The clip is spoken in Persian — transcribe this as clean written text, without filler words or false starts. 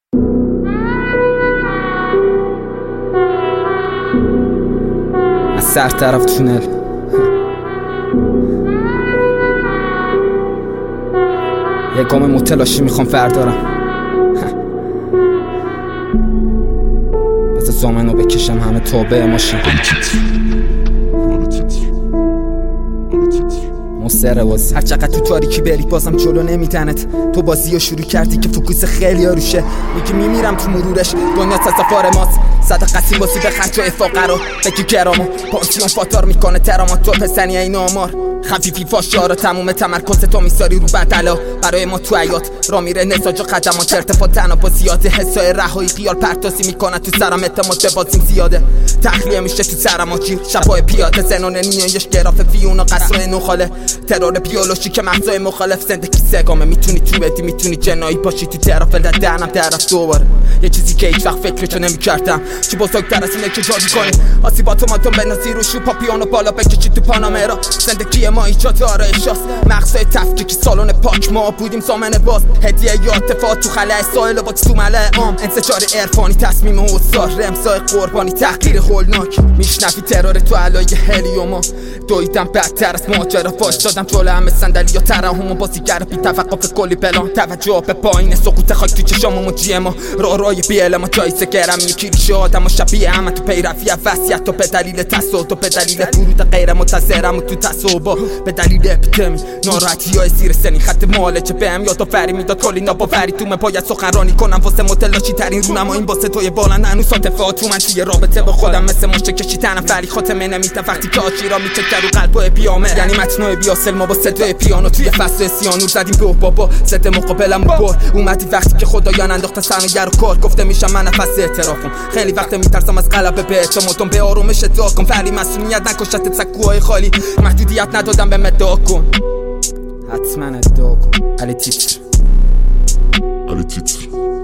از سر طرف تونل یه گام متلاشی میخوام فردارم. بذار زامنو بکشم همه توبه ماشین مستره بازی. هر چقدر تو تاریکی بری بازم جلو نمیدنت. تو بازیو شروع کردی که فوکوس خیلی ها روشه. میگی میمیرم تو مرورش، دنیا سفار ماست. صد قسیم باسی به خرج فقرا بگی گرامو پانسیون فاتار میکنه ترامات. تو پسنی این آمار خفیفی فاشارا تموم تمرکز تو میساری رو بدلا. برای ما تو حیات را میره نساج و خدمات. ارتفاع تنافسیات حسای رهایی خیال پرتاسی میکنه تو سرم. اعتماد به بازیم زیاده تخلیه میشه تو سرم آجیر. شبای پیاده زنون نیایش گراف فیون و قصرهای نخاله. ترور بیولوژی که مغزای مخالف زندگی سگامه. میتونی تو بدی میتونی جنایی باشی تو طرف دهنم طرف دوباره. یه چیزی که هیچ وقت فکرشو نمیکردم چی بزرگتر از اینه که جادو کنی. آسیباتوماتون بنازی رو شو پاپیونو بالا بکشی تو پانامرا. زندگی ما ایجاد آرایشاست مغزای تفکیکی سالن پاک. ما بودیم زامن باز هدیه یا اتفاق تو خلای سایل با تو ملع عام. انتشار عرفانی تصمیم استار رمزای قربانی تحقیر هولناک. میشنفی ترور تو علای هلیوما. دویدم بدتر از ماجرا فاش دادم جلو همه صندلی یا ترحم و بازیگر بی توقف کلی پلان. توجه به پایین سقوط خاک تو چشام و جیما. رای بیل ما جایزه گرم یکی ریشه آدم و شبیه همه تو پیرفی وصیت. تو به دلیل تصادف، تو به دلیل فرود غیر متضررم و تو تصوبا. به دلیل اپیدمی ناراحتی های زیر سنی خط معالجه بهم یادآوری میداد کلی ناباوری. تو من باید سخنرانی کنم واسه متلاشی ترین رونما. این واسه توی بالند هنوز اتفاقات تو من توی رابطه با خودم مثل مشت کشی تنفری خاتمه نمیدم وقتی که آشیرا میچکر رو قلب و پیامه. یعنی متنای بیاسل ما با صدای پیانو توی فصل سیانور زدیم به بابا. ضد مقابلم بر اومدی وقتی که خدایان انداخته صنایع و کار. گفته میشم من نفس اعترافم. خیلی وقت میترسم از غلبه به اعتمادم. به آرومش دعا کن فری مسئولیت نکشت سکوهای خالی. محدودیت ندادم به مدعا کن حتما ادعا کن. علی تیتر